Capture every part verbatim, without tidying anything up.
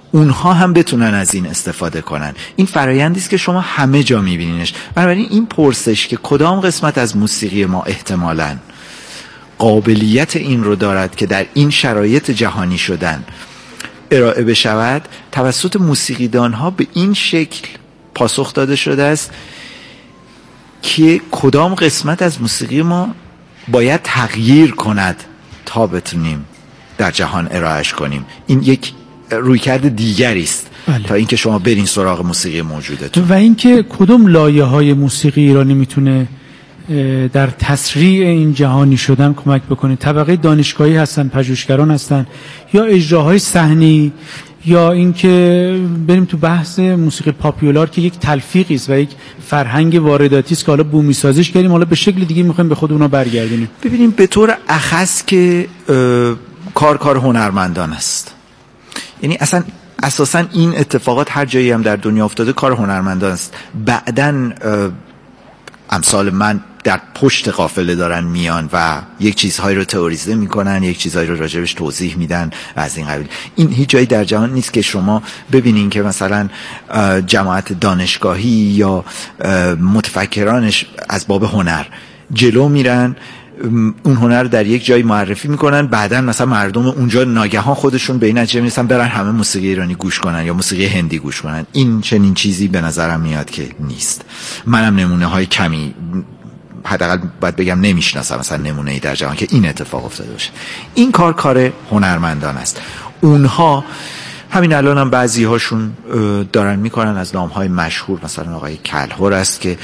اونها هم بتونن از این استفاده کنن. این فرآیندی است که شما همه جا میبینینش. بنابراین این پرسش که کدام قسمت از موسیقی ما احتمالاً قابلیت این رو دارد که در این شرایط جهانی شدن ارائه بشود، توسط موسیقیدان ها به این شکل پاسخ داده شده است که کدام قسمت از موسیقی ما باید تغییر کند تا بتونیم در جهان ارائهش کنیم. این یک رویکرد دیگری است بله. تا اینکه شما برین سراغ موسیقی موجودتون. و اینکه کدوم لایه‌های موسیقی ایرانی میتونه در تسریع این جهانی شدن کمک بکنه. طبقه دانشگاهی هستن، پژوهشگران هستن، یا اجراهای صحنی، یا اینکه بریم تو بحث موسیقی پاپیولار که یک تلفیقی است و یک فرهنگ وارداتی است که حالا بومی سازیش کردیم، حالا به شکل دیگه میخوایم به خود اونا برگردونیم. ببینیم به طور اخص که کار کار هنرمندان است. یعنی اصلا اساسا این اتفاقات هر جایی هم در دنیا افتاده کار هنرمندان است. بعدن امثال من در پشت قافله دارن میان و یک چیزهایی رو تئوریزه میکنن، یک چیزهایی رو راجبش توضیح میدن از این قبیل. این هیچ جایی در جهان نیست که شما ببینین که مثلا جماعت دانشگاهی یا متفکرانش از باب هنر جلو میرن، اون هنر در یک جایی معرفی میکنن، بعدن مثلا مردم اونجا ناگهان خودشون به این نتیجه میرسن برن همه موسیقی ایرانی گوش کنن یا موسیقی هندی گوش کنن. این چنین چیزی به نظرم میاد که نیست. منم نمونه های کمی حداقل باید بگم نمیشناسم مثلا نمونه ای در جهان که این اتفاق افتاده باشه. این کار کار هنرمندان است. اونها همین الان هم بعضی هاشون دارن میکنن، از نام های مشهور مثلا آقای کلهر است که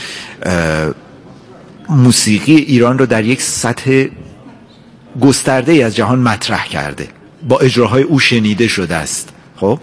موسیقی ایران رو در یک سطح گسترده ای از جهان مطرح کرده، با اجراهای او شنیده شده است. خب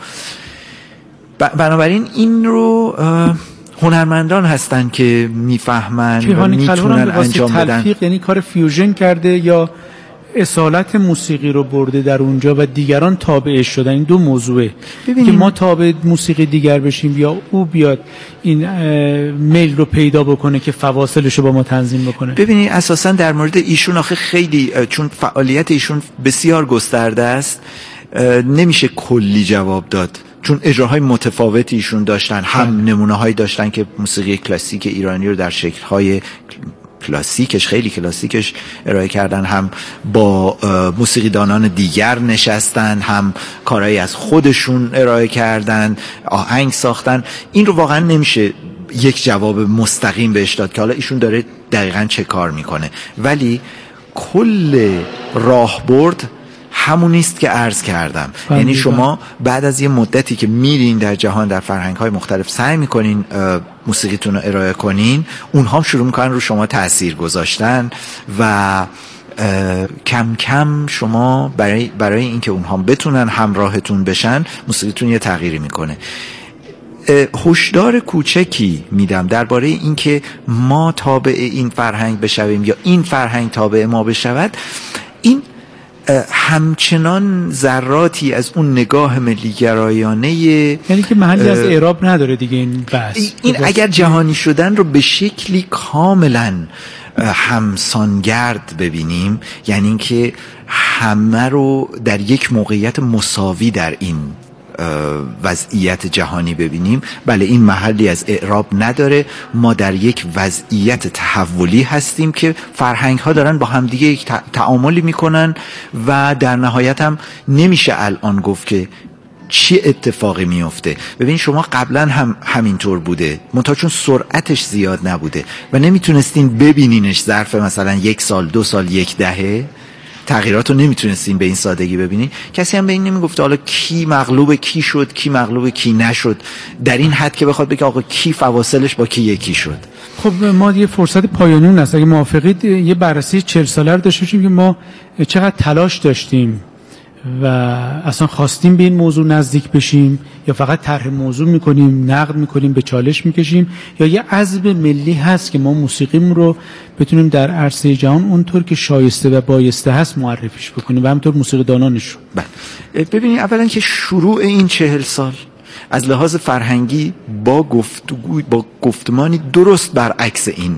بنابراین این رو هنرمندان هستن که میفهمن و میتونن انجام بدن. تلفیق یعنی کار فیوژن کرده یا اصالت موسیقی رو برده در اونجا و دیگران تابعش شدن. این دو موضوعه که ما تابع موسیقی دیگر بشیم یا او بیاد این میل رو پیدا بکنه که فواصلش رو با ما تنظیم بکنه. ببینید اساسا در مورد ایشون آخه خیلی، چون فعالیت ایشون بسیار گسترده است، نمیشه کلی جواب داد، چون اجراهای متفاوتی ایشون داشتن. هم نمونه هایی داشتن که موسیقی کلاسیک ایرانی رو در شکل های کلاسیکش خیلی کلاسیکش ارائه کردن، هم با موسیقی دانان دیگر نشستن، هم کارهایی از خودشون ارائه کردن، آهنگ ساختن. این رو واقعا نمیشه یک جواب مستقیم بهش داد که حالا ایشون داره دقیقاً چه کار میکنه، ولی کل راهبرد همونیست که عرض کردم. یعنی شما بعد از یه مدتی که میرین در جهان در فرهنگ‌های مختلف سعی میکنین موسیقیتون رو ارائه کنین، اونها هم شروع میکنن رو شما تأثیر گذاشتن و کم کم شما برای برای اینکه اونها بتونن همراهتون بشن، موسیقیتون یه تغییری میکنه. هشدار کوچکی میدم درباره اینکه ما تابع این فرهنگ بشویم یا این فرهنگ تابع ما بشود. این همچنان ذراتی از اون نگاه ملیگرایانه، یعنی که محلی از اعراب نداره دیگه این بحث. این اگر جهانی شدن رو به شکلی کاملا همسانگرد ببینیم، یعنی اینکه همه رو در یک موقعیت مساوی در این وضعیت جهانی ببینیم، بله این محلی از اعراب نداره. ما در یک وضعیت تحولی هستیم که فرهنگ ها دارن با همدیگه یک تعاملی میکنن و در نهایت هم نمیشه الان گفت که چی اتفاقی میفته. ببین شما قبلا هم همینطور بوده، منتها چون سرعتش زیاد نبوده و نمیتونستین ببینینش ظرف مثلا یک سال دو سال یک دهه، تغییرات رو نمیتونستین به این سادگی ببینین. کسی هم به این نمیگفته حالا کی مغلوب کی شد، کی مغلوب کی نشد، در این حد که بخواد بگه آقا کی فواصلش با کی یکی شد. خب ما یه فرصت پایانی هست، اگه موافقید یه بررسی چهل ساله رو داشته باشیم که ما چقدر تلاش داشتیم و اصلا خواستیم به این موضوع نزدیک بشیم یا فقط طرح موضوع میکنیم، نقد میکنیم، به چالش میکشیم، یا یه عزم ملی هست که ما موسیقیمون رو بتونیم در عرصه جهان اونطور که شایسته و بایسته هست معرفیش بکنیم و همینطور موسیقی دانانش رو. بله ببینید اولا که شروع این چهل سال از لحاظ فرهنگی با گفتگوی با گفتمانی درست برعکس این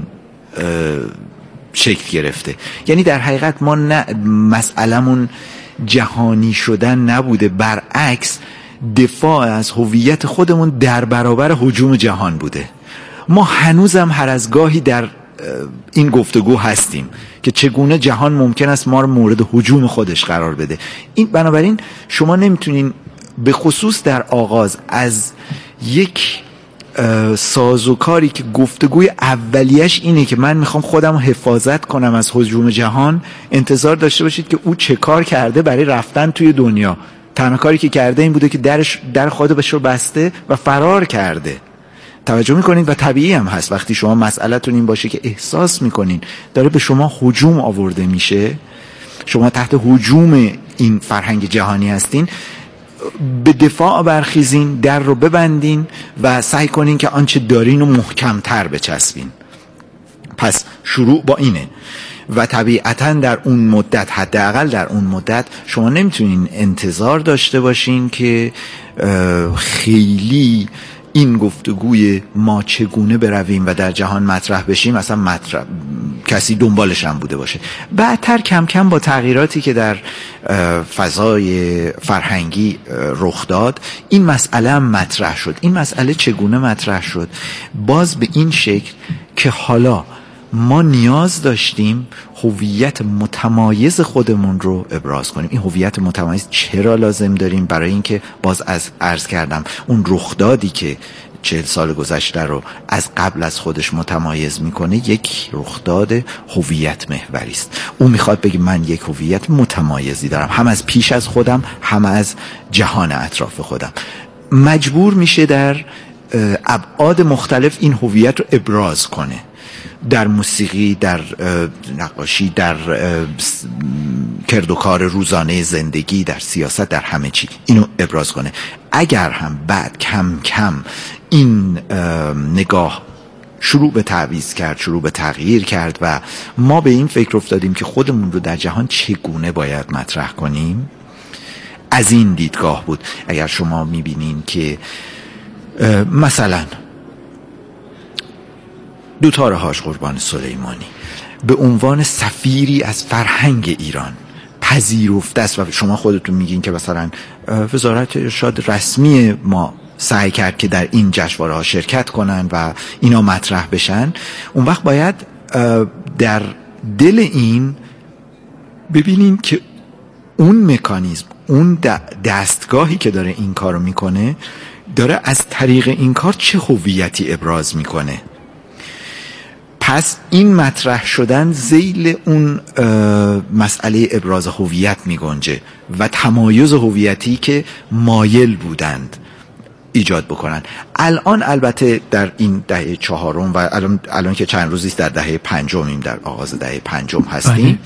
شکل گرفته. یعنی در حقیقت ما نه مسئلمون جهانی شدن نبوده، برعکس دفاع از هویت خودمون در برابر هجوم جهان بوده. ما هنوزم هر از گاهی در این گفتگو هستیم که چگونه جهان ممکن است ما رو مورد هجوم خودش قرار بده. این بنابراین شما نمیتونین به خصوص در آغاز از یک سازوکاری که گفتگوی اولیش اینه که من میخوام خودم رو حفاظت کنم از هجوم جهان انتظار داشته باشید که او چه کار کرده برای رفتن توی دنیا. تنها کاری که کرده این بوده که درش در خودش رو بسته و فرار کرده. توجه میکنید و طبیعی هم هست وقتی شما مسئله‌تون این باشه که احساس میکنین داره به شما هجوم آورده میشه، شما تحت هجوم این فرهنگ جهانی هستین، به دفاع برخیزین، در رو ببندین و سعی کنین که آنچه دارین رو محکم‌تر بچسبین. پس شروع با اینه و طبیعتاً در اون مدت، حداقل در اون مدت، شما نمیتونین انتظار داشته باشین که خیلی این گفتگوی ما چگونه برویم و در جهان مطرح بشیم اصلا مطرح کسی دنبالش هم بوده باشه. بعدتر کم کم با تغییراتی که در فضای فرهنگی رخ داد این مسئله هم مطرح شد. این مسئله چگونه مطرح شد؟ باز به این شکل که حالا ما نیاز داشتیم هویت متمایز خودمون رو ابراز کنیم. این هویت متمایز چرا لازم داریم؟ برای اینکه باز از عرض کردم اون رخدادی که چهل سال گذشته رو از قبل از خودش متمایز میکنه یک رخداد هویت محوری است. اون میخواد بگه من یک هویت متمایزی دارم، هم از پیش از خودم هم از جهان اطراف خودم. مجبور میشه در ابعاد مختلف این هویت رو ابراز کنه، در موسیقی، در نقاشی، در کرد و کار روزانه زندگی، در سیاست، در همه چی اینو ابراز کنه. اگر هم بعد کم کم این نگاه شروع به تعویض کرد، شروع به تغییر کرد و ما به این فکر افتادیم که خودمون رو در جهان چگونه باید مطرح کنیم، از این دیدگاه بود. اگر شما میبینین که مثلا دوتار حاج قربان سلیمانی به عنوان سفیری از فرهنگ ایران پذیرفته است و شما خودتون میگین که مثلا وزارت ارشاد رسمی ما سعی کرد که در این جشنواره ها شرکت کنن و اینا مطرح بشن، اون وقت باید در دل این ببینین که اون مکانیزم، اون دستگاهی که داره این کارو میکنه داره از طریق این کار چه هویتی ابراز میکنه. پس این مطرح شدن ذیل اون مسئله ابراز هویت می گنجه و تمایز هویتی که مایل بودند ایجاد بکنن. الان البته در این دهه چهارم و الان, الان که چند روزیست در دهه پنجمیم، در آغاز دهه پنجم هستیم،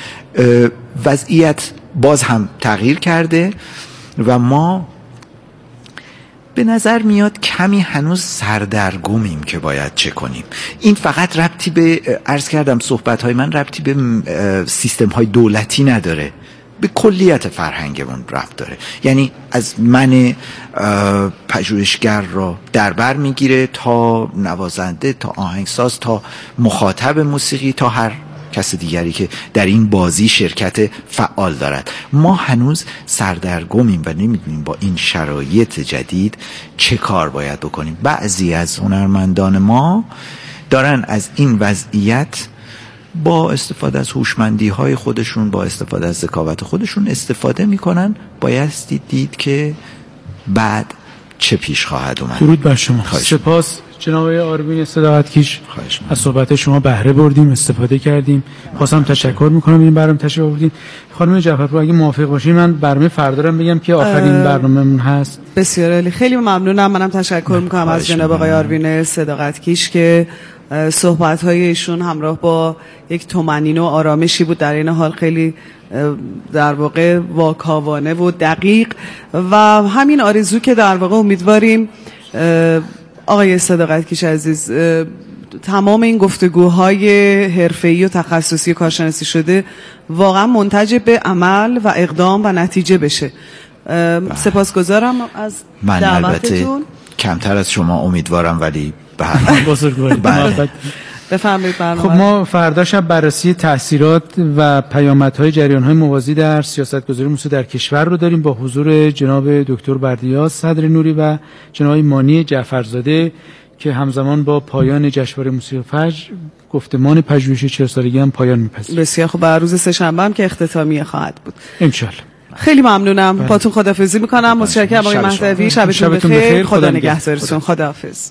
وضعیت باز هم تغییر کرده و ما به نظر میاد کمی هنوز سردرگمیم که باید چه کنیم. این فقط ربطی به عرض کردم صحبت‌های من ربطی به سیستم‌های دولتی نداره، به کلیت فرهنگمون ربط داره. یعنی از من پژوهشگر را در بر میگیره تا نوازنده، تا آهنگساز، تا مخاطب موسیقی، تا هر کس دیگری که در این بازی شرکت فعال دارد. ما هنوز سردرگمیم و نمیدونیم با این شرایط جدید چه کار باید بکنیم. بعضی از هنرمندان ما دارن از این وضعیت با استفاده از هوشمندی های خودشون، با استفاده از ذکاوت خودشون استفاده میکنن. بایستی دید که بعد چه پیش خواهد اومد. درود بر شما. سپاس جناب آرمین صداقتکیش، از صحبت شما بهره بردیم، استفاده کردیم. خواستم تشکر میکنم این برنامه تشریف آوردین. خانم جعفرپور اگه موافق باشین من برنامه فردا رو بگم که آخرین برنامه‌مون هست. بسیار عالی، خیلی ممنونم. منم تشکر میکنم از جناب آقای آرمین صداقتکیش که صحبت‌های ایشون همراه با یک طمأنینه و آرامشی بود، در این حال خیلی در واقع واکاوانه و دقیق و همین آرزو که در واقع امیدواریم آقای صداقتکیش عزیز تمام این گفتگوهای حرفه‌ای و تخصصی و کارشناسی شده واقعا منتج به عمل و اقدام و نتیجه بشه. سپاسگزارم از من دعوتتون. البته کمتر از شما امیدوارم ولی به هر حال بزرگواری. بفرمایید. خب ما فردا شب بررسی تاثیرات و پیامدهای جریان‌های موازی در سیاست‌گذاری موسیقی در کشور رو داریم با حضور جناب دکتر بردیاس صدر نوری و جناب مانی جعفرزاده که همزمان با پایان جشنواره موسیقی فجر گفتمان پژوهش چهل سالگی هم پایان می‌پذیرد. بسیار خب. بر روز سه‌شنبه هم که اختتامیه خواهد بود ان شاء الله. خیلی ممنونم. باتون خداحافظی می‌کنم. متشکرم آقای مهدوی. شبتون بخیر. خدا نگهدارتون. خداحافظ.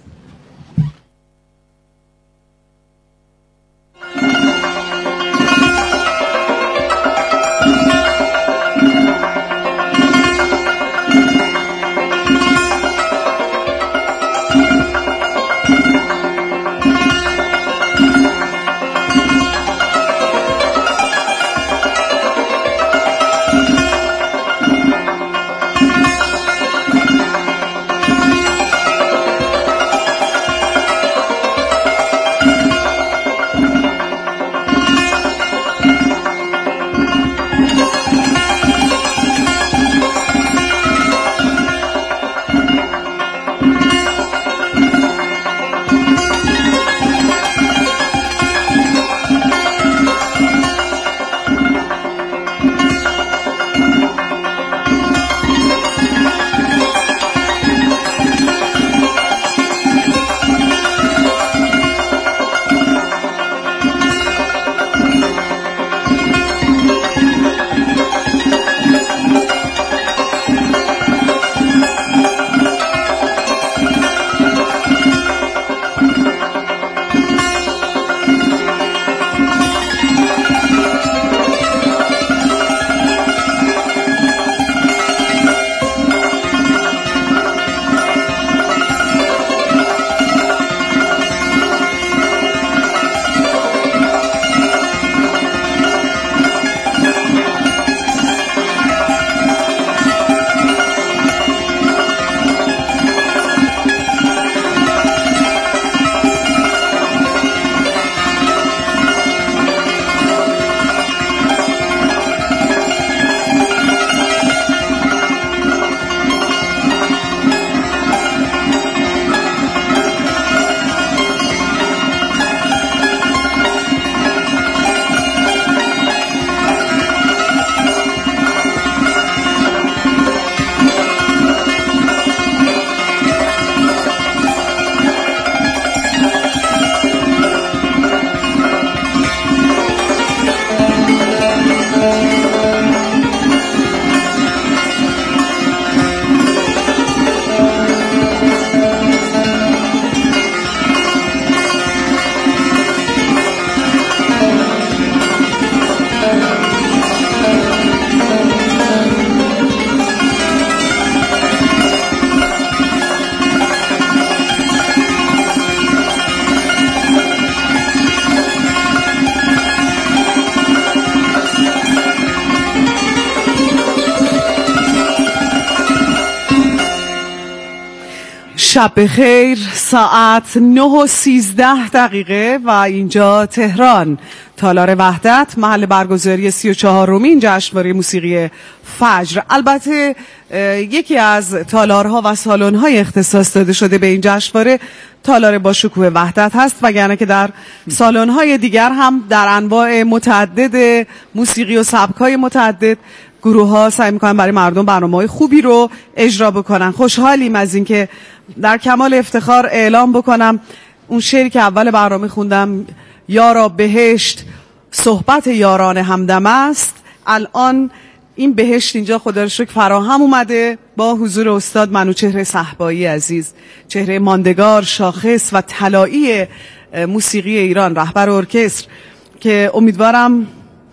شب بخیر. ساعت نه و سیزده دقیقه و اینجا تهران، تالار وحدت، محل برگزاری سی و چهارمین جشنواره موسیقی فجر. البته یکی از تالارها و سالن‌های اختصاص داده شده به این جشنواره تالار با شکوه وحدت هست، وگرنه که در سالن‌های دیگر هم در انواع متعدد موسیقی و سبک‌های متعدد گروه ها سعی میکنن برای مردم برنامه‌های خوبی رو اجرا بکنن. خوشحالیم از این که در کمال افتخار اعلام بکنم اون شعری که اول برنامه خوندم، یارا بهشت صحبت یاران همدم است، الان این بهشت اینجا خدا رو شکر فراهم اومده با حضور استاد منوچهر صهبایی عزیز، چهره ماندگار، شاخص و طلایی موسیقی ایران، رهبر ارکستر، که امیدوارم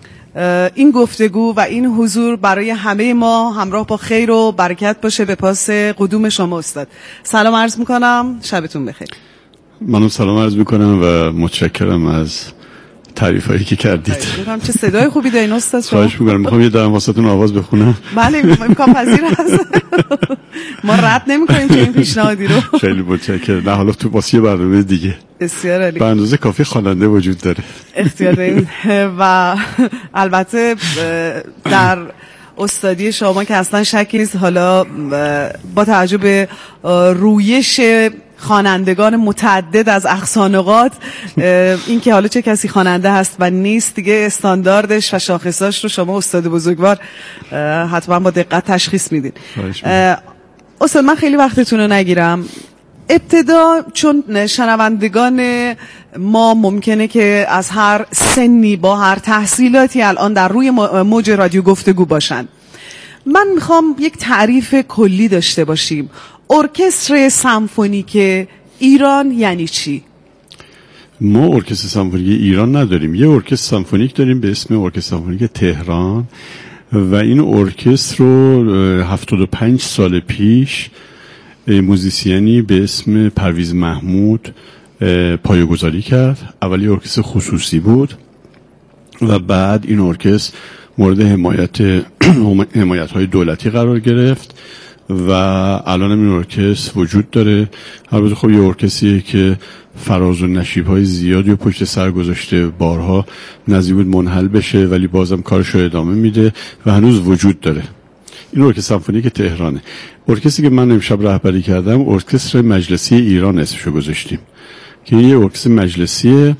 این گفتگو و این حضور برای همه ما همراه با خیر و برکت باشه. به پاس قدوم شما استاد سلام عرض میکنم، شبتون بخیر. منم سلام عرض میکنم و متشکرم از تعریفایی که کردید. میگم چه صدای خوبی دارین استاد شما. خواهش میکنم. میخوام یه دم واسهتون آواز بخونم. بله امکان پذیر است. ما رد نمیکنیم که این پیشنهادی رو. خیلی متشکرم. نه حالا تو واسه برنامه دیگه بسیار عالی. به اندازه کافی خواننده وجود داره. اختیار داریم و البته در استادی شما که اصلا شکی نیست، حالا با توجه به رویش خوانندگان متعدد از اقصانقاط، این که حالا چه کسی خواننده هست و نیست دیگه استانداردش و شاخصاش رو شما استاد بزرگوار حتما با دقت تشخیص میدین. استاد من خیلی وقتتون رو نگیرم. ابتدا چون شنوندگان ما ممکنه که از هر سنی با هر تحصیلاتی الان در روی موج رادیو گفتگو باشن، من میخوام یک تعریف کلی داشته باشیم. ارکستر سمفونیک ایران یعنی چی؟ ما ارکستر سمفونیک ایران نداریم. یه ارکستر سمفونیک داریم به اسم ارکستر سمفونیک تهران و این ارکستر رو هفتاد و پنج سال پیش موزیسیانی به اسم پرویز محمود پایه‌گذاری کرد. اولی ارکستر خصوصی بود و بعد این ارکستر مورد حمایت حمایت‌های دولتی قرار گرفت و الان این ارکستر وجود داره. البته خب یه ارکستریه که فراز و نشیب‌های زیادی و پشت سر گذاشته، بارها نزدیک بود منحل بشه ولی بازم کارش رو ادامه میده و هنوز وجود داره. این ارکستر سمفونیک تهرانه. ارکستری که من امشب رهبری کردم ارکستر مجلسی ایران اسمشو گذاشتیم که یه ارکستر مجلسی.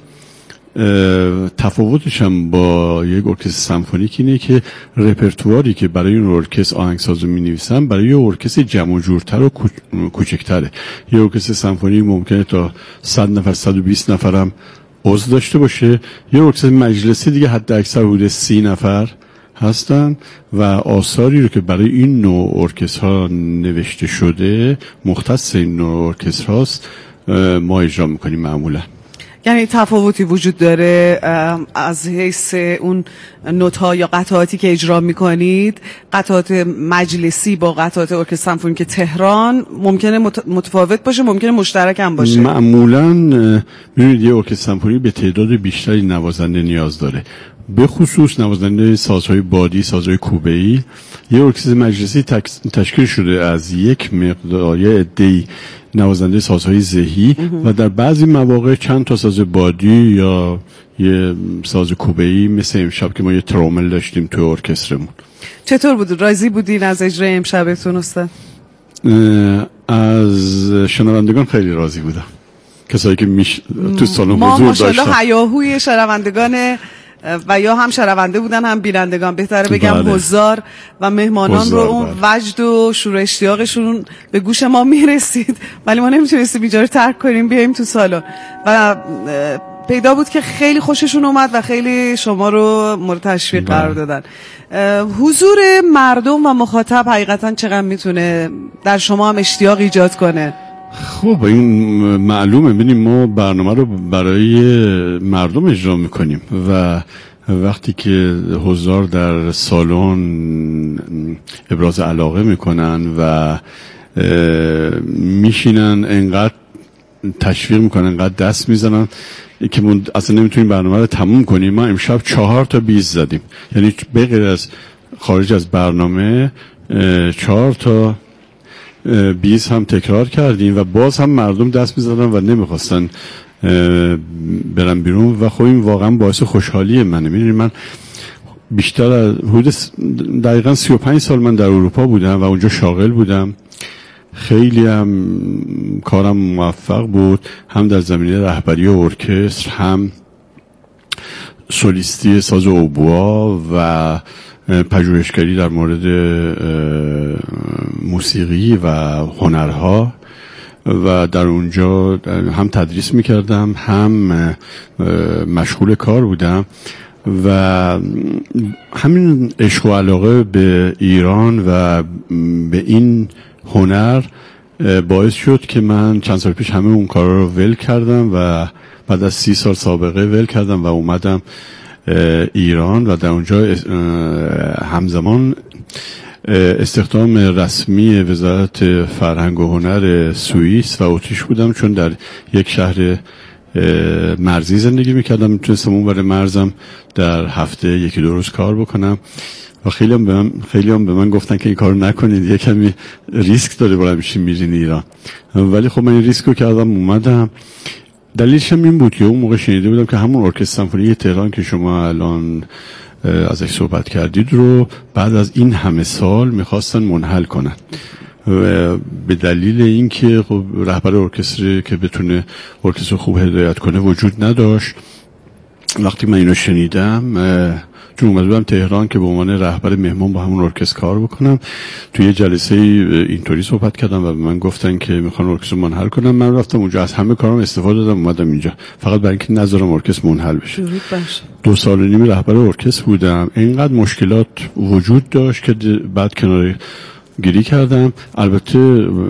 تفاوتش هم با یک ارکستر سمفونیک اینه که رپرتواری که برای این ارکستر آهنگسازا می‌نویسن برای یه ارکستر جمع و جورتر و کوچکتره. یه ارکستر سمفونیک ممکنه تا صد نفر صد و بیست نفر هم عضو داشته باشه. یه ارکستر مجلسی دیگه حد اکثر حدود سی نفر هستن و آثاری رو که برای این نوع ارکسترها نوشته شده مختص این نوع ارکسترهاست ما اجرا میکنیم معمولا. یعنی تفاوتی وجود داره از حیث اون نوت‌ها یا قطعاتی که اجرا میکنید؟ قطعات مجلسی با قطعات ارکستر سمفونیک تهران ممکنه متفاوت باشه، ممکنه مشترک هم باشه. معمولا می‌بینید یه ارکستر سمفونیک به تعداد بیشتری نوازنده نیاز داره، به خصوص نوازنده سازهای بادی، سازهای کوبه‌ای. یه ارکستر مجلسی تشکیل شده از یک مقدار یه عده‌ای نوازنده سازهای ذهی و در بعضی مواقع چند تا ساز بادی یا یه ساز کوبه‌ای، مثل امشب که ما یه ترومل داشتیم تو ارکسترمون. چطور بود؟ راضی بودین از اجرای امشبتون استاد؟ از شنوندگان خیلی راضی بودم، کسایی که میش... تو سالن حضور داشتن. ما ماشاءالله هیاهوی شنوندگان و یا هم شنونده بودن هم بینندگان، بهتره بگم بله. حضار و مهمانان حضار رو اون بله. وجد و شور و اشتیاقشون به گوش ما میرسید ولی ما نمیتونستیم اینجا رو ترک کنیم بیایم تو سالن و پیدا بود که خیلی خوششون اومد و خیلی شما رو مورد تشویق بله. قرار دادن. حضور مردم و مخاطب حقیقتا چقدر میتونه در شما هم اشتیاق ایجاد کنه؟ خب این معلومه. ببینیم ما برنامه رو برای مردم اجرا میکنیم و وقتی که حضار در سالن ابراز علاقه میکنن و میشینن انقدر تشویق میکنن انقدر دست میزنن که ما اصلا نمیتونیم برنامه رو تموم کنیم. ما امشب چهار تا بیست زدیم، یعنی بغیر از خارج از برنامه چهار تا بیست هم تکرار کردیم و باز هم مردم دست می‌زدن و نمیخواستن برن بیرون و خب این واقعا باعث خوشحالی منه. می‌دونید من بیشتر از حدود دقیقاً سی و پنج سال من در اروپا بودم و اونجا شاغل بودم. خیلی هم کارم موفق بود، هم در زمینه رهبری ارکستر، هم سولیستی ساز اوبوا و پژوهشگری در مورد موسیقی و هنرها و در اونجا هم تدریس میکردم هم مشغول کار بودم و همین عشق و علاقه به ایران و به این هنر باعث شد که من چند سال پیش همه اون کارا رو ول کردم و بعد از سی سال سابقه ول کردم و اومدم ایران و در اونجا همزمان استخدام رسمی وزارت فرهنگ و هنر سوئیس و اتریش بودم، چون در یک شهر مرزی زندگی میکردم. میتونستم اون برای مرزم در هفته یکی دو روز کار بکنم و خیلی هم به من, خیلی هم به من گفتن که این کارو نکنید، یه کمی ریسک داره بالا میشین میرین ایران. ولی خب من این ریسک رو کردم اومدم. دلیلش هم این بود که اون موقع شنیده بودم که همون ارکستر سمفونیک تهران که شما الان ازش صحبت کردید رو بعد از این همه سال میخواستن منحل کنن به دلیل اینکه خب رهبر ارکستر که بتونه ارکستر خوب هدایت کنه وجود نداشت. وقتی من اینو شنیدم چون اومده بودم تهران که به عنوان رهبر مهمان با همون ارکستر کار بکنم، توی یه جلسه اینطوری صحبت کردم و به من گفتن که میخوان ارکستر منحل کنم. من رفتم اونجا از همه کارم استفاده دادم اومدم اینجا فقط برای اینکه نذارم ارکستر منحل بشه. دو سال و نیم رهبر ارکستر بودم. اینقدر مشکلات وجود داشت که بعد کنار گیری کردم. البته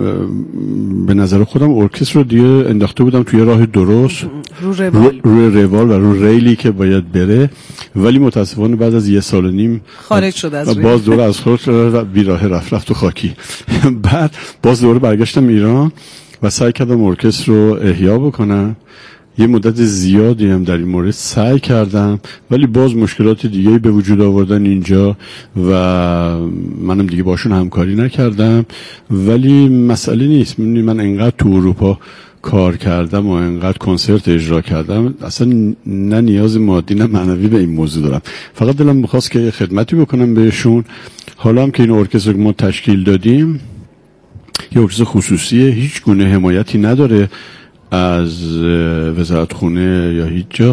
به نظر خودم ارکستر رو دیگه انداخته بودم توی راه درست، رو روال رو روال و رو ریلی که باید بره، ولی متاسفانه بعد از یه سال و نیم خارج شد از ریل. باز دوره از خود بیراه رفت رفت و خاکی. بعد باز دوره برگشتم ایران و سعی کردم ارکستر رو احیا بکنم. یه مدت زیادی هم در این مورد سعی کردم ولی باز مشکلات دیگه‌ای به وجود آوردن اینجا و منم دیگه باشون همکاری نکردم. ولی مسئله نیست، من انقدر تو اروپا کار کردم و انقدر کنسرت اجرا کردم اصلا نه نیاز مادی نه معنوی به این موضوع دارم. فقط دلم می‌خواست که خدمتی بکنم بهشون. حالا هم که این ارکستر ما تشکیل دادیم یه ارکستر خصوصیه، هیچ گونه حمایتی نداره از وزارت خونه یا هیچ جا.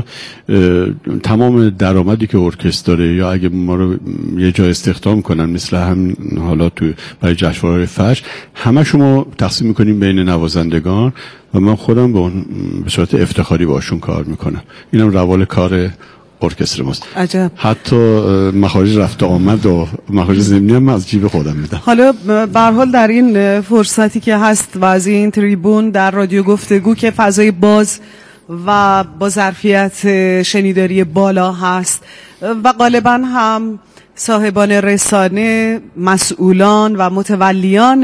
تمام درآمدی که ارکستر داره یا اگه ما رو یه جا استخدام کنن مثل هم حالا تو برای جشنواره فجر همه شما تقسیم میکنیم بین نوازندگان و من خودم به به صورت افتخاری باشون کار میکنم. اینم روال کار ارکستر ماست. عجب. حتی مخارج رفت آمد و مخارج ضمنی هم از جیب خودم میدم. حالا به هر حال در این فرصتی که هست و از این تریبون در رادیو گفتگو که فضای باز و با ظرفیت شنیداری بالا هست و غالبا هم صاحبان رسانه، مسئولان و متولیان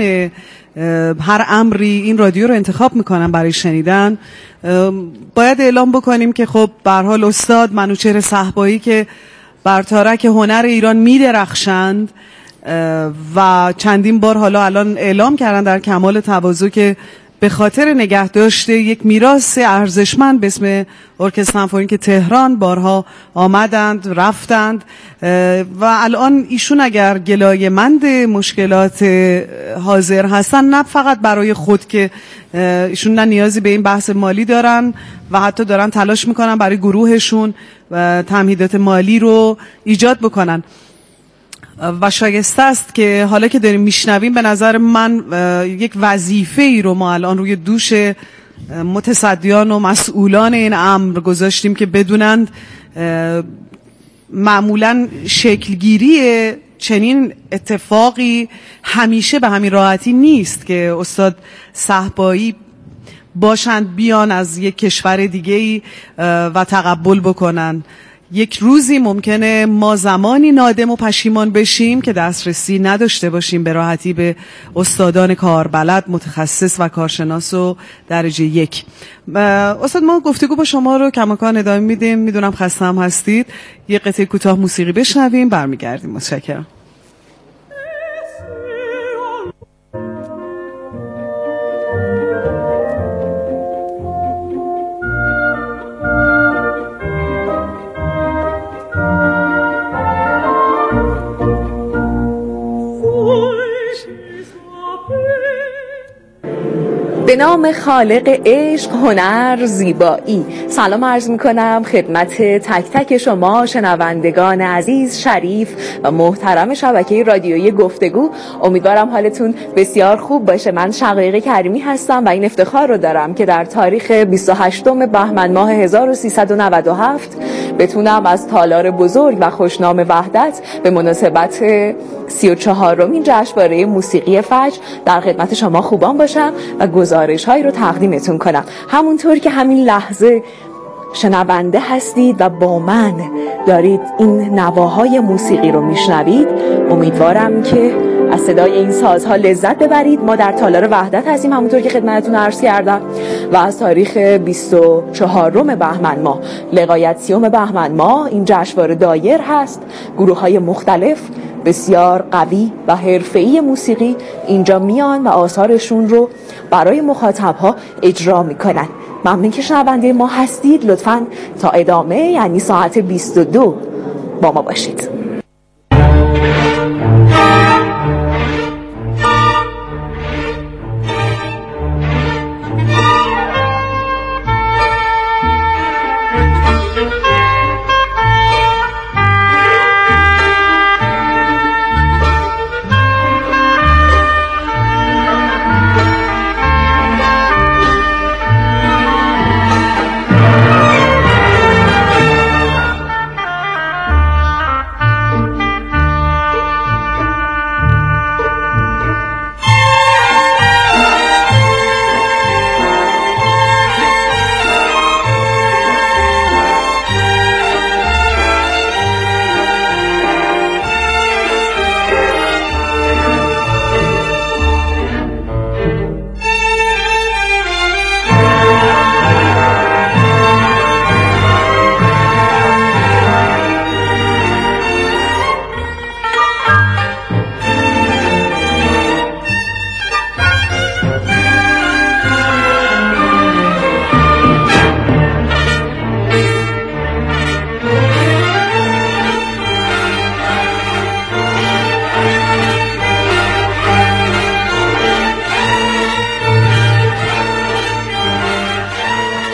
هر امری این رادیو رو انتخاب میکنن برای شنیدن، باید اعلام بکنیم که خب به هر حال استاد منوچهر صهبایی که بر تارک هنر ایران میدرخشند و چندین بار حالا الان اعلام کردن در کمال تواضع که به خاطر نگه داشته یک میراث ارزشمند به اسم ارکستر سمفونیک تهران بارها آمدند رفتند و الان ایشون اگر گلایه‌مند مشکلات حاضر هستن نه فقط برای خود که ایشون نه نیازی به این بحث مالی دارن و حتی دارن تلاش میکنن برای گروهشون تمهیدات مالی رو ایجاد بکنن و شایسته است که حالا که داریم میشنویم به نظر من یک وظیفه ای رو ما الان روی دوش متصدیان و مسئولان این امر گذاشتیم که بدونند معمولا شکلگیری چنین اتفاقی همیشه به همین راحتی نیست که استاد صهبایی باشند بیان از یک کشور دیگه‌ای و تقبل بکنن. یک روزی ممکنه ما زمانی نادم و پشیمان بشیم که دسترسی نداشته باشیم به راحتی به استادان کاربلد، متخصص و کارشناس و درجه یک. استاد ما گفتگو با شما رو کماکان ادامه میدیم، میدونم خسته هم هستید. یه قطعه کوتاه موسیقی بشنویم برمیگردیم. متشکرم. به نام خالق عشق، هنر، زیبایی. سلام عرض میکنم خدمت تک تک شما شنوندگان عزیز، شریف و محترم شبکه رادیویی گفتگو. امیدوارم حالتون بسیار خوب باشه. من شقایق کریمی هستم و این افتخار رو دارم که در تاریخ بیست و هشتم بهمن ماه هزار و سیصد و نود و هفت بتونم از تالار بزرگ و خوشنام وحدت به مناسبت سی و چهارمین جشنواره موسیقی فجر در خدمت شما خوبان باشم و گزارش هایی رو تقدیمتون کنم. همونطور که همین لحظه شنونده هستید و با من دارید این نواهای موسیقی رو میشنوید، امیدوارم که از صدای این سازها لذت ببرید. ما در تالار وحدت هستیم همونطور که خدمتتون عرض کردم و از تاریخ بیست و چهارم بهمن ماه لغایت سیوم بهمن ماه این جشنواره دایر هست. گروه های مختلف بسیار قوی و حرفه‌ای موسیقی اینجا میان و آثارشون رو برای مخاطبها اجرا میکنن. ممنون که شنونده ما هستید. لطفاً تا ادامه یعنی ساعت بیست و دو با ما باشید.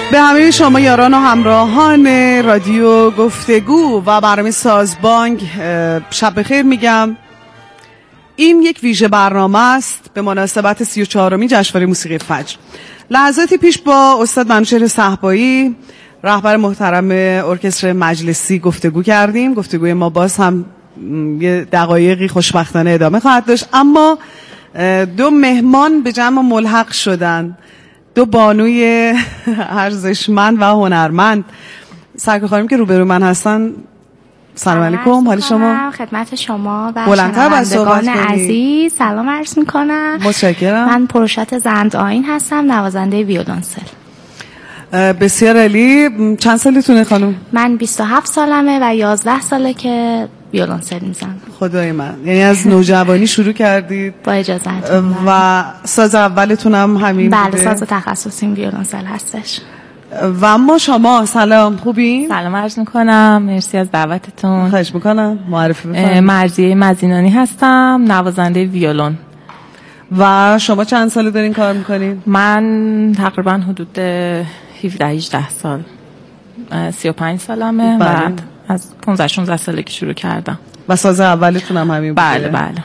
به همه شما یاران و همراهان رادیو گفتگو و برنامه سازبانگ شب بخیر میگم. این یک ویژه برنامه است به مناسبت سی و چهارمین جشنواره موسیقی فجر. لحظاتی پیش با استاد منوچهر صهبایی رهبر محترم ارکستر مجلسی گفتگو کردیم. گفتگوی ما باز هم یه دقایقی خوشبختانه ادامه خواهد داشت، اما دو مهمان به جمع ملحق شدن، دو بانوی ارزشمند و هنرمند. سرکار خانم که روبرو من هستن، سلام علیکم، حال شما؟ خدمت شما و شنوندگان عزیز سلام عرض میکنم. متشکرم. من پروشات زند آیین هستم، نوازنده ویولنسل. بسیار عالی. چند سالتونه خانم؟ من بیست و هفت سالمه و یازده ساله که ویولنسل میزنم. خدای من، یعنی از نوجوانی شروع کردید؟ با اجازهتون. و ساز اولتون هم همین بله، بوده؟ ساز تخصصیم ویولنسل هستش. و اما شما سلام، خوبین؟ سلام عرض میکنم، مرسی از دعوتتون. خواهش میکنم. معرفی بفرمایید. مرضیه مزینانی هستم، نوازنده ویولون. و شما چند ساله دارین کار میکنین؟ من تقریبا حدود هفده هجده سال، سی و پنج سالمه. بله. و از پانزده شانزده ساله که شروع کردم. و ساز اولتون هم همین بوده؟ بله بله.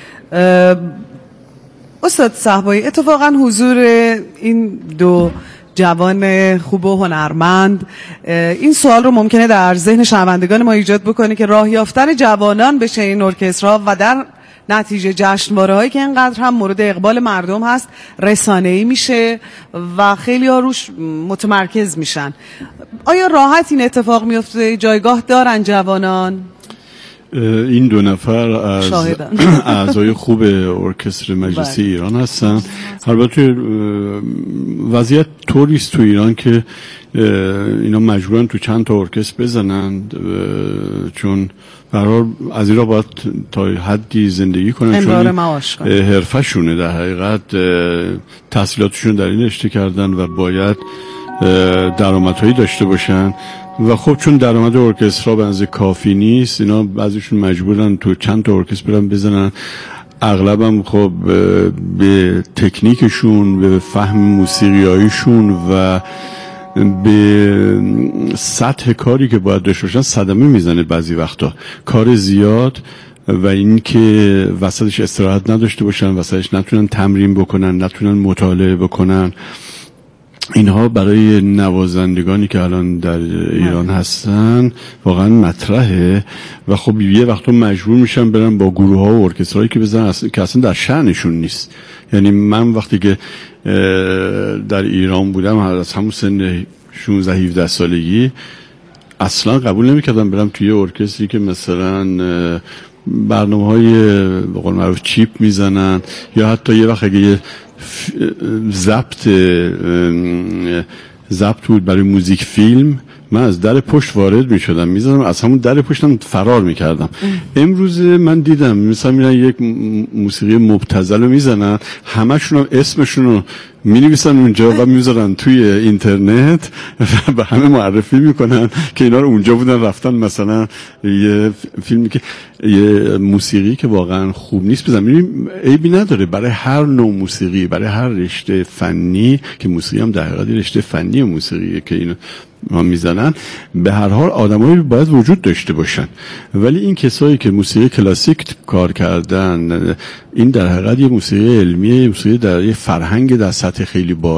استاد صهبایی، اتفاقا حضور این دو جوان خوب و هنرمند این سوال رو ممکنه در ذهن شنوندگان ما ایجاد بکنه که راه یافتن جوانان به این ارکسترها و در نتیجه جشنواره هایی که اینقدر هم مورد اقبال مردم هست رسانه‌ای میشه و خیلی ها روش متمرکز میشن. آیا راحت این اتفاق میفته؟ جایگاه دارن جوانان؟ این دو نفر از اعضای خوب ارکستر مجلسی بله. ایران هستن. البته وضعیت طوری است تو ایران که اینا مجبورن تو چند تا ارکستر بزنند، چون برای از این را باید تا حدی زندگی کنن، چون حرفشونه. در حقیقت تحصیلاتشون در این رشته کردن و باید درآمدهایی داشته باشن و خب چون درآمد ارکسترها به اندازه کافی نیست، اینا بعضیشون مجبورن تو چند تا ارکستر برن بزنن. اغلبم خب به تکنیکشون، به فهم موسیقیاییشون و به سطح کاری که باید داشته باشن صدمه میزنه بعضی وقتا. کار زیاد و این که وسطش استراحت نداشته باشن، وسطش نتونن تمرین بکنن، نتونن مطالعه بکنن. اینها برای نوازندگانی که الان در ایران هستن واقعا مطرحه و خب یه وقتا مجبور میشن برن با گروه ها و ارکسترایی که بزنن اصلا که اصلا در شأنشون نیست. یعنی من وقتی که در ایران بودم از همون سن شانزده هفده سالگی اصلا قبول نمیکردم برم توی ارکستری که مثلا برنامه های به قول معروف چیپ میزنن یا حتی یه وقت اگه یه ضبط ضبط بود برای موزیک فیلم، من از در پشت وارد می شدم، می زدم از همون در پشتم فرار می کردم. امروز من دیدم مثلا میرن یک موسیقی مبتذل رو می زنن، همشون هم اسمشون رو می نویسن اونجا و می زدن توی اینترنت و به همه معرفی می کنن که اینا رو اونجا بودن رفتن مثلا یه فیلمی که یه موسیقی که واقعا خوب نیست بزن. می‌بینیم عیبی نداره برای هر نوع موسیقی، برای هر رشته فنی که موسیقی هم در حقیقت رشته فنی موسیقیه که اینو ما میزنن، به هر حال آدمایی باید وجود داشته باشن. ولی این کسایی که موسیقی کلاسیک کار کردن، این در حقیقت یه موسیقی علمیه، موسیقی در یه فرهنگ در سطح خیلی بالا